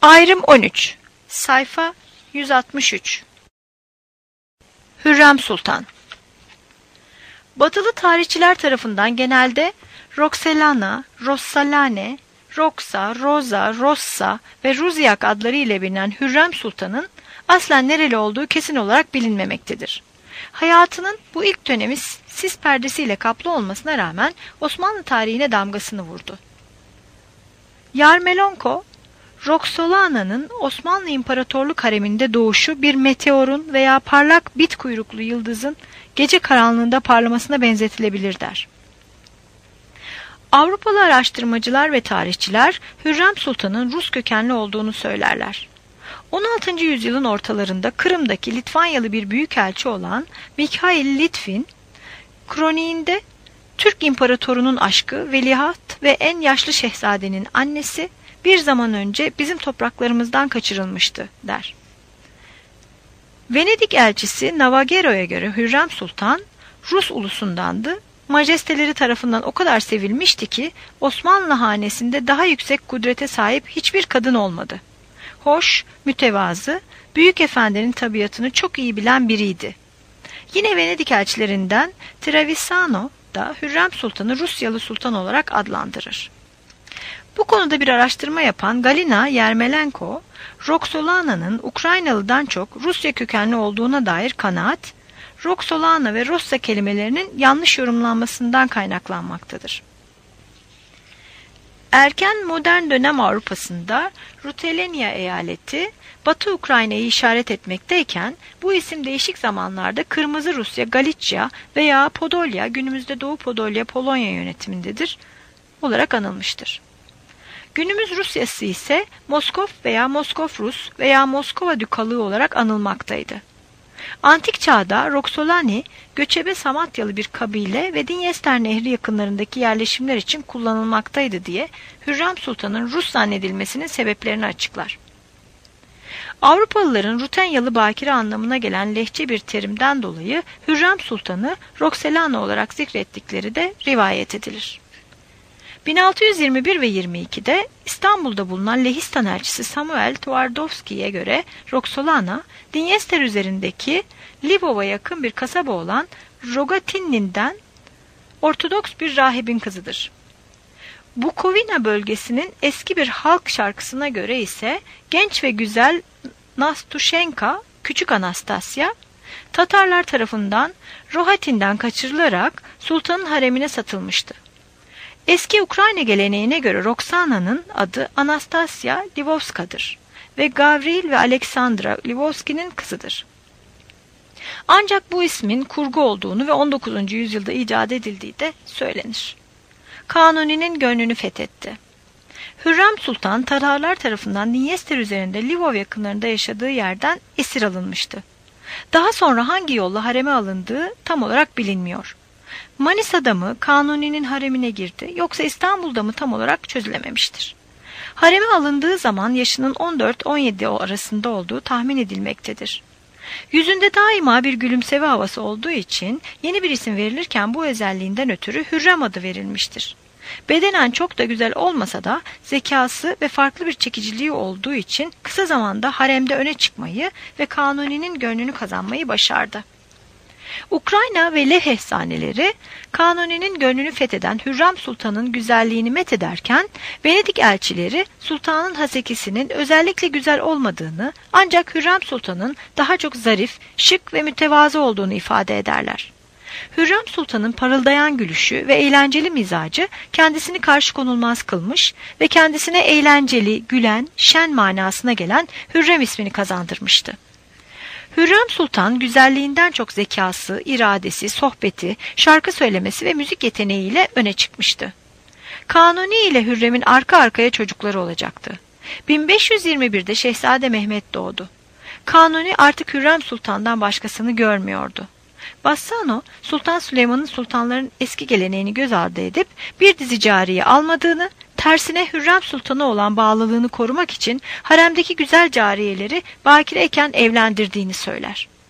Ayrım 13. Sayfa 163. Hürrem Sultan. Batılı tarihçiler tarafından genelde Roxelana, Rossalane, Roxa, Rosa, Rossa ve Ruziak adları ile bilinen Hürrem Sultan'ın aslen nereli olduğu kesin olarak bilinmemektedir. Hayatının bu ilk dönemi sis perdesiyle kaplı olmasına rağmen Osmanlı tarihine damgasını vurdu. Yarmolenko, Roxolana'nın Osmanlı İmparatorluk hareminde doğuşu bir meteorun veya parlak bit kuyruklu yıldızın gece karanlığında parlamasına benzetilebilir der. Avrupalı araştırmacılar ve tarihçiler Hürrem Sultan'ın Rus kökenli olduğunu söylerler. 16. yüzyılın ortalarında Kırım'daki Litvanyalı bir büyükelçi olan Mikhail Litvin, kroniğinde Türk İmparatorunun aşkı, veliaht ve en yaşlı şehzadenin annesi bir zaman önce bizim topraklarımızdan kaçırılmıştı der. Venedik elçisi Navagero'ya göre Hürrem Sultan Rus ulusundandı. Majesteleri tarafından o kadar sevilmişti ki Osmanlı hanesinde daha yüksek kudrete sahip hiçbir kadın olmadı. Hoş, mütevazı, büyük efendinin tabiatını çok iyi bilen biriydi. Yine Venedik elçilerinden Trevisano da Hürrem Sultan'ı Rusyalı Sultan olarak adlandırır. Bu konuda bir araştırma yapan Galina Yermolenko, Roxolana'nın Ukraynalı'dan çok Rusya kökenli olduğuna dair kanaat, Roxolana ve Rossa kelimelerinin yanlış yorumlanmasından kaynaklanmaktadır. Erken modern dönem Avrupa'sında Rutelenia eyaleti Batı Ukrayna'yı işaret etmekteyken bu isim değişik zamanlarda Kırmızı Rusya, Galicia veya Podolya, günümüzde Doğu Podolya, Polonya yönetimindedir olarak anılmıştır. Günümüz Rusyası ise Moskov veya Moskov Rus veya Moskova Dükalığı olarak anılmaktaydı. Antik çağda Roxolani, göçebe Samatyalı bir kabile ve Dinyester Nehri yakınlarındaki yerleşimler için kullanılmaktaydı diye Hürrem Sultan'ın Rus zannedilmesinin sebeplerini açıklar. Avrupalıların Rutenyalı bakire anlamına gelen lehçe bir terimden dolayı Hürrem Sultan'ı Roxelana olarak zikrettikleri de rivayet edilir. 1621 ve 22'de İstanbul'da bulunan Lehistan elçisi Samuel Twardowski'ye göre Roxolana, Dinyester üzerindeki Lvov'a yakın bir kasaba olan Rogatinnin'den Ortodoks bir rahibin kızıdır. Bukovina bölgesinin eski bir halk şarkısına göre ise genç ve güzel Nastushenka, küçük Anastasya, Tatarlar tarafından Rohatin'den kaçırılarak sultanın haremine satılmıştı. Eski Ukrayna geleneğine göre Roxana'nın adı Anastasya Lvovska'dır ve Gavril ve Aleksandra Lvovski'nin kızıdır. Ancak bu ismin kurgu olduğunu ve 19. yüzyılda icat edildiği de söylenir. Kanuni'nin gönlünü fethetti. Hürrem Sultan Tatarlar tarafından Dinyester üzerinde Lvov yakınlarında yaşadığı yerden esir alınmıştı. Daha sonra hangi yolla hareme alındığı tam olarak bilinmiyor. Manisa'da mı Kanuni'nin haremine girdi yoksa İstanbul'da mı tam olarak çözülememiştir. Hareme alındığı zaman yaşının 14-17 arasında olduğu tahmin edilmektedir. Yüzünde daima bir gülümseme havası olduğu için yeni bir isim verilirken bu özelliğinden ötürü Hürrem adı verilmiştir. Bedenen çok da güzel olmasa da zekası ve farklı bir çekiciliği olduğu için kısa zamanda haremde öne çıkmayı ve Kanuni'nin gönlünü kazanmayı başardı. Ukrayna ve Lev efsaneleri Kanuni'nin gönlünü fetheden Hürrem Sultan'ın güzelliğini methederken Venedik elçileri sultanın hasekisinin özellikle güzel olmadığını ancak Hürrem Sultan'ın daha çok zarif, şık ve mütevazı olduğunu ifade ederler. Hürrem Sultan'ın parıldayan gülüşü ve eğlenceli mizacı kendisini karşı konulmaz kılmış ve kendisine eğlenceli, gülen, şen manasına gelen Hürrem ismini kazandırmıştı. Hürrem Sultan güzelliğinden çok zekası, iradesi, sohbeti, şarkı söylemesi ve müzik yeteneğiyle öne çıkmıştı. Kanuni ile Hürrem'in arka arkaya çocukları olacaktı. 1521'de Şehzade Mehmet doğdu. Kanuni artık Hürrem Sultan'dan başkasını görmüyordu. Bassano, Sultan Süleyman'ın sultanların eski geleneğini göz ardı edip bir dizi cariye almadığını, tersine Hürrem Sultan'a olan bağlılığını korumak için haremdeki güzel cariyeleri bakireyken evlendirdiğini söyler.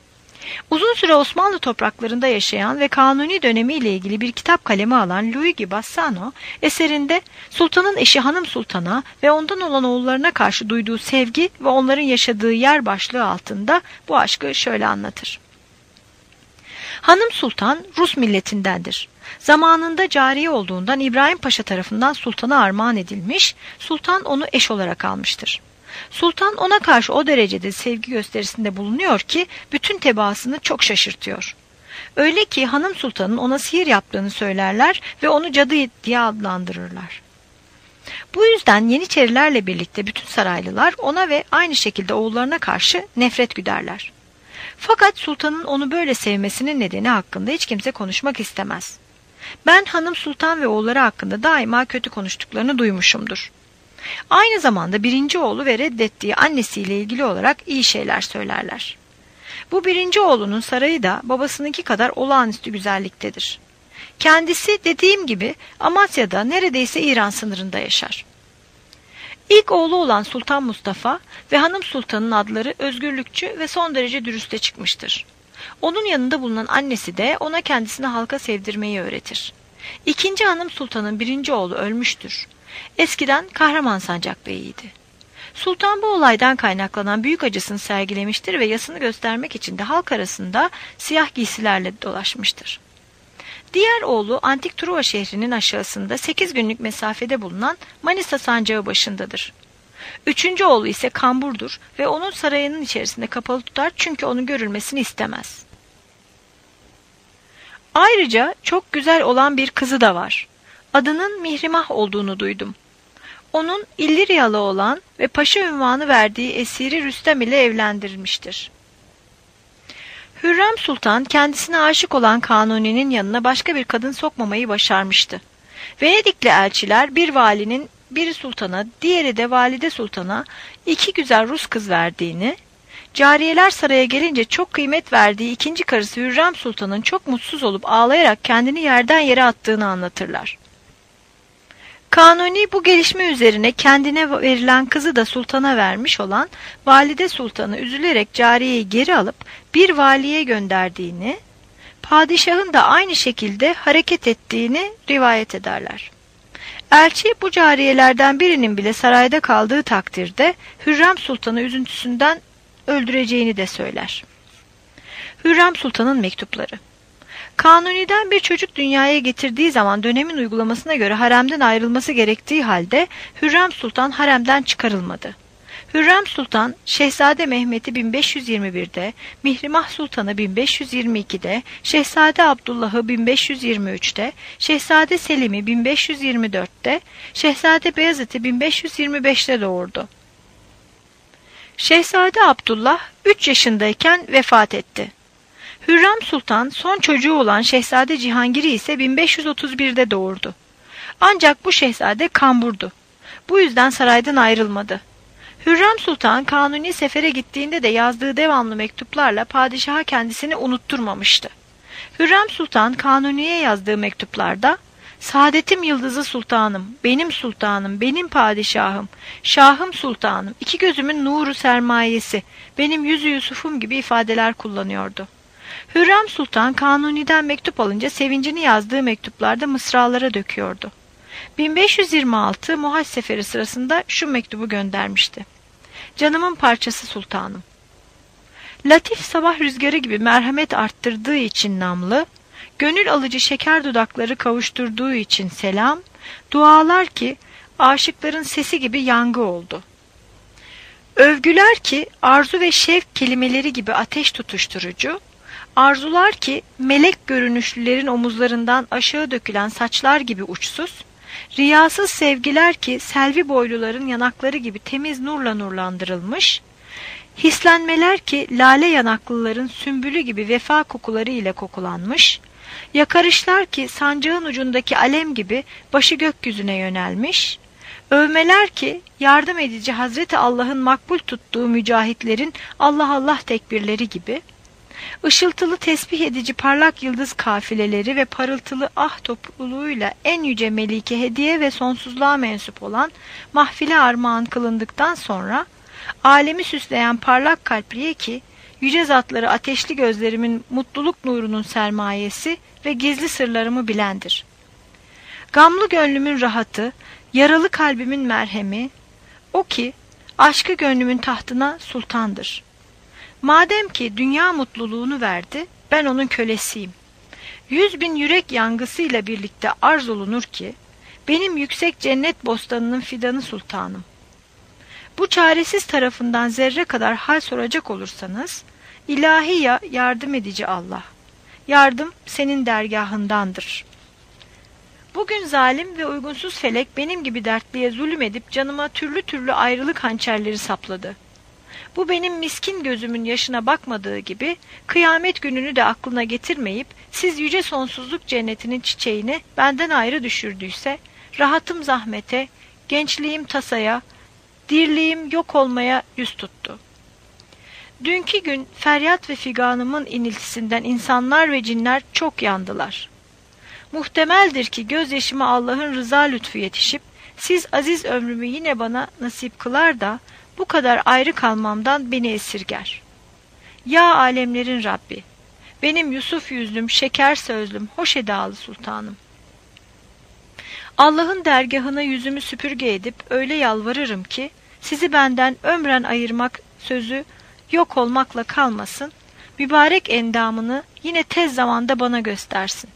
Uzun süre Osmanlı topraklarında yaşayan ve Kanuni dönemiyle ilgili bir kitap kaleme alan Luigi Bassano, eserinde sultanın eşi Hanım Sultan'a ve ondan olan oğullarına karşı duyduğu sevgi ve onların yaşadığı yer başlığı altında bu aşkı şöyle anlatır. Hanım Sultan Rus milletindendir. Zamanında cariye olduğundan İbrahim Paşa tarafından sultana armağan edilmiş, sultan onu eş olarak almıştır. Sultan ona karşı o derecede sevgi gösterisinde bulunuyor ki bütün tebaasını çok şaşırtıyor. Öyle ki Hanım Sultan'ın ona sihir yaptığını söylerler ve onu cadı diye adlandırırlar. Bu yüzden Yeniçerilerle birlikte bütün saraylılar ona ve aynı şekilde oğullarına karşı nefret güderler. Fakat sultanın onu böyle sevmesinin nedeni hakkında hiç kimse konuşmak istemez. Ben Hanım Sultan ve oğulları hakkında daima kötü konuştuklarını duymuşumdur. Aynı zamanda birinci oğlu ve reddettiği annesiyle ilgili olarak iyi şeyler söylerler. Bu birinci oğlunun sarayı da babasınınki kadar olağanüstü güzelliktedir. Kendisi dediğim gibi Amasya'da neredeyse İran sınırında yaşar. İlk oğlu olan Sultan Mustafa ve Hanım Sultan'ın adları özgürlükçü ve son derece dürüste çıkmıştır. Onun yanında bulunan annesi de ona kendisini halka sevdirmeyi öğretir. İkinci Hanım Sultan'ın birinci oğlu ölmüştür. Eskiden Kahraman Sancak Bey'iydi. Sultan bu olaydan kaynaklanan büyük acısını sergilemiştir ve yasını göstermek için de halk arasında siyah giysilerle dolaşmıştır. Diğer oğlu antik Truva şehrinin aşağısında 8 günlük mesafede bulunan Manisa sancağı başındadır. Üçüncü oğlu ise kamburdur ve onun sarayının içerisinde kapalı tutar çünkü onun görülmesini istemez. Ayrıca çok güzel olan bir kızı da var. Adının Mihrimah olduğunu duydum. Onun İlliryalı olan ve paşa unvanı verdiği esiri Rüstem ile evlendirilmiştir. Hürrem Sultan kendisine aşık olan Kanuni'nin yanına başka bir kadın sokmamayı başarmıştı. Venedikli elçiler bir valinin biri sultana, diğeri de valide sultana 2 güzel Rus kız verdiğini, cariyeler saraya gelince çok kıymet verdiği ikinci karısı Hürrem Sultan'ın çok mutsuz olup ağlayarak kendini yerden yere attığını anlatırlar. Kanuni bu gelişme üzerine kendine verilen kızı da sultana vermiş olan valide sultanı üzülerek cariyeyi geri alıp bir valiye gönderdiğini, padişahın da aynı şekilde hareket ettiğini rivayet ederler. Elçi bu cariyelerden birinin bile sarayda kaldığı takdirde Hürrem Sultan'ı üzüntüsünden öldüreceğini de söyler. Hürrem Sultan'ın mektupları. Kanuni'den bir çocuk dünyaya getirdiği zaman dönemin uygulamasına göre haremden ayrılması gerektiği halde Hürrem Sultan haremden çıkarılmadı. Hürrem Sultan, Şehzade Mehmet'i 1521'de, Mihrimah Sultan'ı 1522'de, Şehzade Abdullah'ı 1523'te, Şehzade Selim'i 1524'te, Şehzade Beyazıt'ı 1525'te doğurdu. Şehzade Abdullah 3 yaşındayken vefat etti. Hürrem Sultan son çocuğu olan Şehzade Cihangir'i ise 1531'de doğurdu. Ancak bu şehzade kamburdu. Bu yüzden saraydan ayrılmadı. Hürrem Sultan Kanuni sefere gittiğinde de yazdığı devamlı mektuplarla padişaha kendisini unutturmamıştı. Hürrem Sultan Kanuni'ye yazdığı mektuplarda "Saadetim yıldızı sultanım, benim padişahım, şahım sultanım, 2 gözümün nuru sermayesi, benim yüzü Yusuf'um" gibi ifadeler kullanıyordu. Hürrem Sultan Kanuni'den mektup alınca sevincini yazdığı mektuplarda mısralara döküyordu. 1526 Muhaç Seferi sırasında şu mektubu göndermişti. "Canımın parçası sultanım. Latif sabah rüzgarı gibi merhamet arttırdığı için namlı, gönül alıcı şeker dudakları kavuşturduğu için selam, dualar ki aşıkların sesi gibi yangı oldu. Övgüler ki arzu ve şevk kelimeleri gibi ateş tutuşturucu, arzular ki melek görünüşlülerin omuzlarından aşağı dökülen saçlar gibi uçsuz, riyasız sevgiler ki selvi boyluların yanakları gibi temiz nurla nurlandırılmış, hislenmeler ki lale yanaklıların sümbülü gibi vefa kokuları ile kokulanmış, yakarışlar ki sancağın ucundaki alem gibi başı gökyüzüne yönelmiş, övmeler ki yardım edici Hazreti Allah'ın makbul tuttuğu mücahitlerin Allah Allah tekbirleri gibi, ışıltılı tesbih edici parlak yıldız kafileleri ve parıltılı ah topluluğuyla en yüce melike hediye ve sonsuzluğa mensup olan mahfile armağan kılındıktan sonra, alemi süsleyen parlak kalpliye ki yüce zatları ateşli gözlerimin mutluluk nurunun sermayesi ve gizli sırlarımı bilendir. Gamlı gönlümün rahatı, yaralı kalbimin merhemi, o ki aşkı gönlümün tahtına sultandır. Madem ki dünya mutluluğunu verdi, ben onun kölesiyim. 100.000 yürek yangısıyla birlikte arz olunur ki, benim yüksek cennet bostanının fidanı sultanım. Bu çaresiz tarafından zerre kadar hal soracak olursanız, ilahi ya yardım edici Allah. Yardım senin dergahındandır. Bugün zalim ve uygunsuz felek benim gibi dertliye zulüm edip canıma türlü türlü ayrılık hançerleri sapladı. Bu benim miskin gözümün yaşına bakmadığı gibi kıyamet gününü de aklına getirmeyip siz yüce sonsuzluk cennetinin çiçeğini benden ayrı düşürdüyse rahatım zahmete, gençliğim tasaya, dirliğim yok olmaya yüz tuttu. Dünkü gün feryat ve figanımın iniltisinden insanlar ve cinler çok yandılar. Muhtemeldir ki gözyaşıma Allah'ın rıza lütfu yetişip siz aziz ömrümü yine bana nasip kılar da bu kadar ayrı kalmamdan beni esirger. Ya alemlerin Rabbi, benim Yusuf yüzlüm, şeker sözlüm, hoş edalı sultanım. Allah'ın dergahına yüzümü süpürge edip öyle yalvarırım ki sizi benden ömren ayırmak sözü yok olmakla kalmasın, mübarek endamını yine tez zamanda bana göstersin.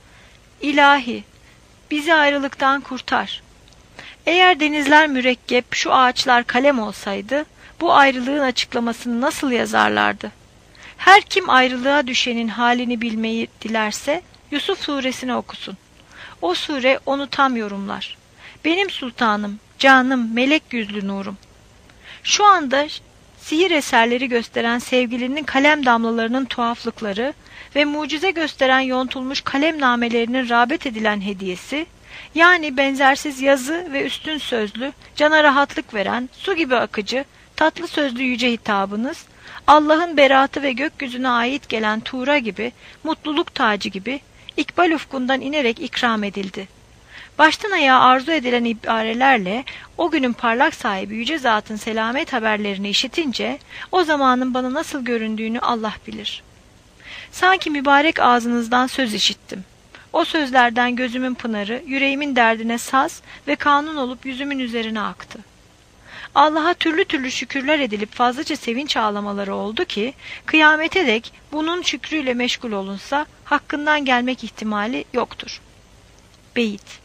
İlahi, bizi ayrılıktan kurtar. Eğer denizler mürekkep, şu ağaçlar kalem olsaydı, bu ayrılığın açıklamasını nasıl yazarlardı? Her kim ayrılığa düşenin halini bilmeyi dilerse, Yusuf suresini okusun. O sure onu tam yorumlar. Benim sultanım, canım, melek yüzlü nurum. Şu anda sihir eserleri gösteren sevgilinin kalem damlalarının tuhaflıkları ve mucize gösteren yontulmuş kalem namelerinin rağbet edilen hediyesi, yani benzersiz yazı ve üstün sözlü, cana rahatlık veren, su gibi akıcı, tatlı sözlü yüce hitabınız, Allah'ın beratı ve gökyüzüne ait gelen tuğra gibi, mutluluk tacı gibi, ikbal ufkundan inerek ikram edildi. Baştan ayağa arzu edilen ibarelerle o günün parlak sahibi yüce zatın selamet haberlerini işitince, o zamanın bana nasıl göründüğünü Allah bilir. Sanki mübarek ağzınızdan söz işittim. O sözlerden gözümün pınarı, yüreğimin derdine saz ve kanun olup yüzümün üzerine aktı. Allah'a türlü türlü şükürler edilip fazlaca sevinç ağlamaları oldu ki, kıyamete dek bunun şükrüyle meşgul olunsa, hakkından gelmek ihtimali yoktur. Beyit.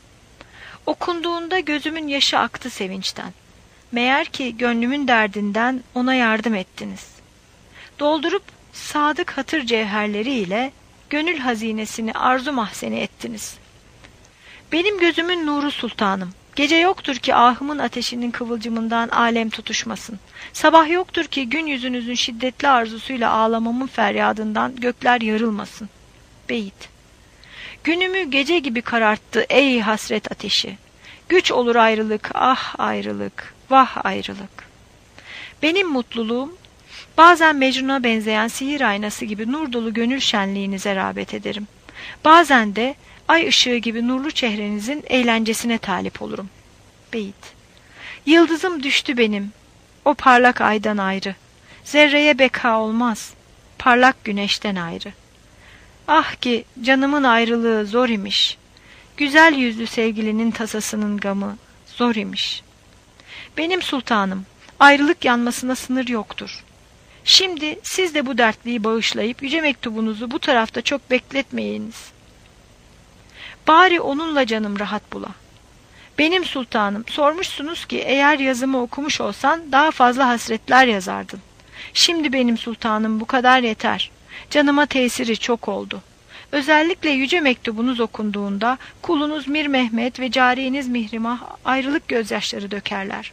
Okunduğunda gözümün yaşı aktı sevinçten. Meğer ki gönlümün derdinden ona yardım ettiniz. Doldurup sadık hatır cevherleriyle gönül hazinesini arzu mahzeni ettiniz. Benim gözümün nuru sultanım. Gece yoktur ki ahımın ateşinin kıvılcımından alem tutuşmasın. Sabah yoktur ki gün yüzünüzün şiddetli arzusuyla ağlamamın feryadından gökler yarılmasın. Beyit. Günümü gece gibi kararttı ey hasret ateşi. Güç olur ayrılık, ah ayrılık, vah ayrılık. Benim mutluluğum, bazen Mecnun'a benzeyen sihir aynası gibi nur dolu gönül şenliğinize rağbet ederim. Bazen de ay ışığı gibi nurlu çehrenizin eğlencesine talip olurum. Beyit. Yıldızım düştü benim, o parlak aydan ayrı. Zerreye beka olmaz, parlak güneşten ayrı. Ah ki canımın ayrılığı zor imiş. Güzel yüzlü sevgilinin tasasının gamı zor imiş. Benim sultanım, ayrılık yanmasına sınır yoktur. Şimdi siz de bu dertliyi bağışlayıp yüce mektubunuzu bu tarafta çok bekletmeyiniz. Bari onunla canım rahat bula. Benim sultanım, sormuşsunuz ki eğer yazımı okumuş olsan daha fazla hasretler yazardın. Şimdi benim sultanım bu kadar yeter. Canıma tesiri çok oldu. Özellikle yüce mektubunuz okunduğunda kulunuz Mir Mehmet ve cariyeniz Mihrimah ayrılık gözyaşları dökerler.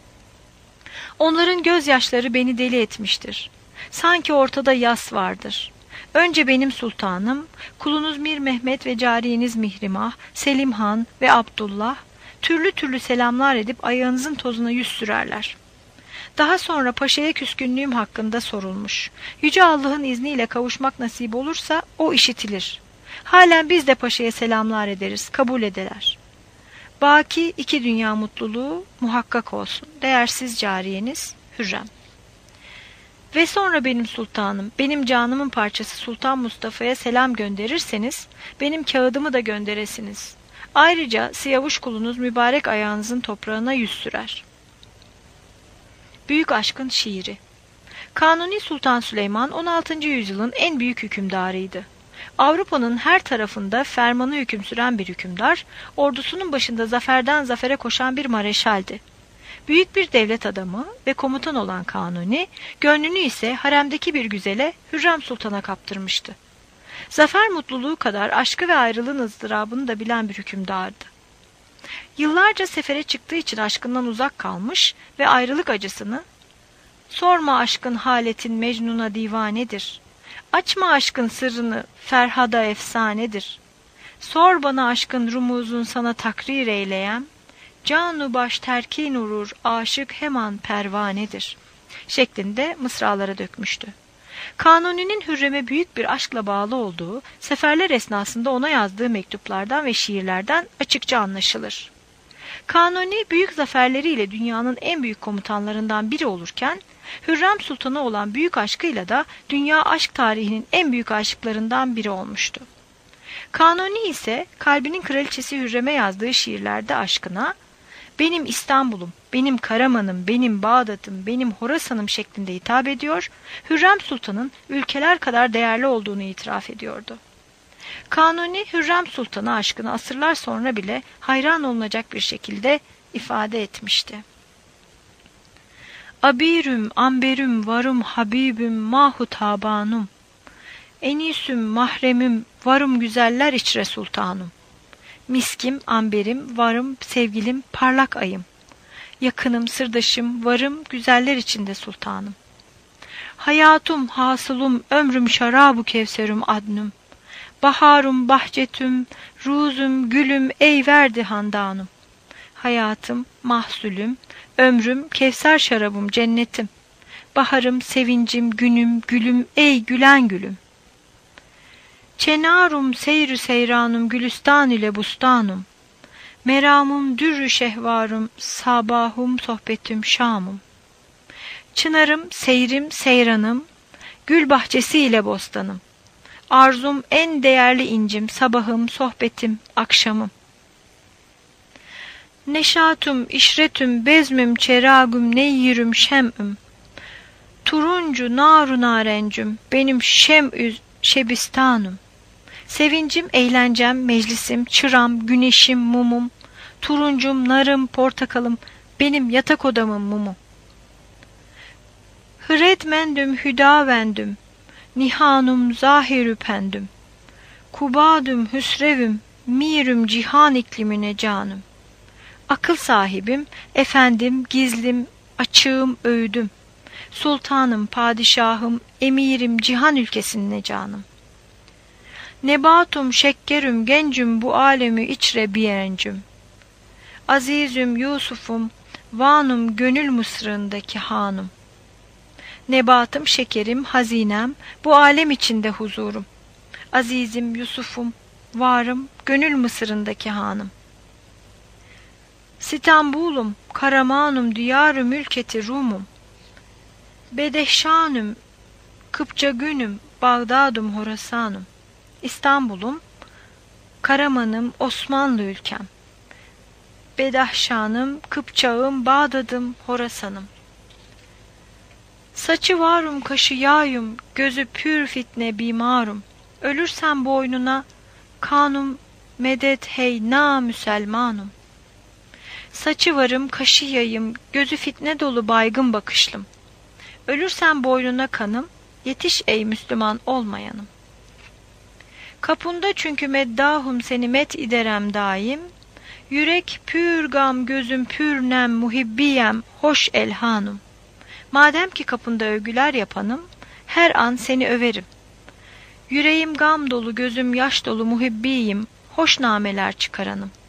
Onların gözyaşları beni deli etmiştir. Sanki ortada yas vardır. Önce benim sultanım, kulunuz Mir Mehmet ve cariyeniz Mihrimah, Selim Han ve Abdullah türlü türlü selamlar edip ayağınızın tozuna yüz sürerler. Daha sonra paşaya küskünlüğüm hakkında sorulmuş. Yüce Allah'ın izniyle kavuşmak nasip olursa o işitilir. Halen biz de paşaya selamlar ederiz, kabul ederler. Baki iki dünya mutluluğu muhakkak olsun. Değersiz cariyeniz Hürrem. Ve sonra benim sultanım, benim canımın parçası Sultan Mustafa'ya selam gönderirseniz, benim kağıdımı da gönderesiniz. Ayrıca Siyavuş kulunuz mübarek ayağınızın toprağına yüz sürer. Büyük Aşkın Şiiri. Kanuni Sultan Süleyman 16. yüzyılın en büyük hükümdarıydı. Avrupa'nın her tarafında fermanı hüküm süren bir hükümdar, ordusunun başında zaferden zafere koşan bir mareşaldi. Büyük bir devlet adamı ve komutan olan Kanuni, gönlünü ise haremdeki bir güzele Hürrem Sultan'a kaptırmıştı. Zafer mutluluğu kadar aşkı ve ayrılığın ızdırabını da bilen bir hükümdardı. Yıllarca sefere çıktığı için aşkından uzak kalmış ve ayrılık acısını "Sorma aşkın haletin Mecnun'a divanedir. Açma aşkın sırrını Ferhada efsanedir. Sor bana aşkın rumuzun sana takrir eyleyem. Canu baş terkin urur aşık hemen pervanedir" şeklinde mısralara dökmüştü. Kanuni'nin Hürrem'e büyük bir aşkla bağlı olduğu, seferler esnasında ona yazdığı mektuplardan ve şiirlerden açıkça anlaşılır. Kanuni büyük zaferleriyle dünyanın en büyük komutanlarından biri olurken, Hürrem Sultan'a olan büyük aşkıyla da dünya aşk tarihinin en büyük aşıklarından biri olmuştu. Kanuni ise kalbinin kraliçesi Hürrem'e yazdığı şiirlerde aşkına, "Benim İstanbul'um, benim Karaman'ım, benim Bağdat'ım, benim Horasan'ım" şeklinde hitap ediyor, Hürrem Sultan'ın ülkeler kadar değerli olduğunu itiraf ediyordu. Kanuni, Hürrem Sultan'a aşkını asırlar sonra bile hayran olunacak bir şekilde ifade etmişti. "Abirüm, amberüm, varım, habibüm, mahu tabanum. Enisüm, mahremüm, varım güzeller içre sultanım. Miskim, amberim, varım, sevgilim, parlak ayım. Yakınım, sırdaşım, varım, güzeller içinde sultanım. Hayatum, hasılum, ömrüm, şarabu kevserüm adnüm. Baharum, bahçetüm, ruzum, gülüm, ey verdi handanım. Hayatım, mahsulüm, ömrüm, kevser şarabım, cennetim. Baharım, sevincim, günüm, gülüm, ey gülen gülüm. Çenarum, seyrü seyranum, gülistan ile bustanum. Meramum, dürrü şehvarum, sabahum, sohbetim, şamum. Çınarım, seyrim, seyranım, gül bahçesi ile bostanım. Arzum, en değerli incim, sabahım, sohbetim, akşamım. Neşatum, işretüm, bezmüm, çeragüm, neyyirüm, şem'üm. Turuncu, naru narencüm, benim şem'üz, şebistanım. Sevincim, eğlencem, meclisim, çıram, güneşim, mumum. Turuncum, narım, portakalım, benim yatak odamın mumu. Hıredmendüm, hüdavendüm, nihanum, zahirü pendüm. Kubadüm, hüsrevüm, mirüm, cihan iklimine canım. Akıl sahibim, efendim, gizlim, açığım, öğüdüm. Sultanım, padişahım, emirim, cihan ülkesine canım. Nebatum, şekkerüm, gencüm, bu alemi içre biyencüm. Azizüm, Yusuf'um, vanum, gönül mısrındaki hanım. Nebatım, şekerim, hazinem, bu alem içinde huzurum. Azizim, Yusuf'um, varım, gönül mısırındaki hanım. İstanbul'um, Karamanum, diyarı mülketi Rumum. Bedehşanüm, Kıpça günüm, Bağdadum, Horasanım. İstanbul'um, Karaman'ım, Osmanlı ülkem. Bedahşanım, Kıpçağım, Bağdat'ım, Horasanım. Saçı varum, kaşı yağyum, gözü pür fitne bimarum. Ölürsem boynuna, kanum, medet hey na Müselmanum. Saçı varım, kaşı yayım, gözü fitne dolu baygın bakışlım. Ölürsem boynuna kanım, yetiş ey Müslüman olmayanım. Kapunda çünkü meddahum, seni met iderem daim. Yürek pür gam, gözüm pür nem, muhibbiyem, hoş elhanum. Madem ki kapında övgüler yapanım, her an seni överim. Yüreğim gam dolu, gözüm yaş dolu, muhibbiyim, hoş nameler çıkaranım.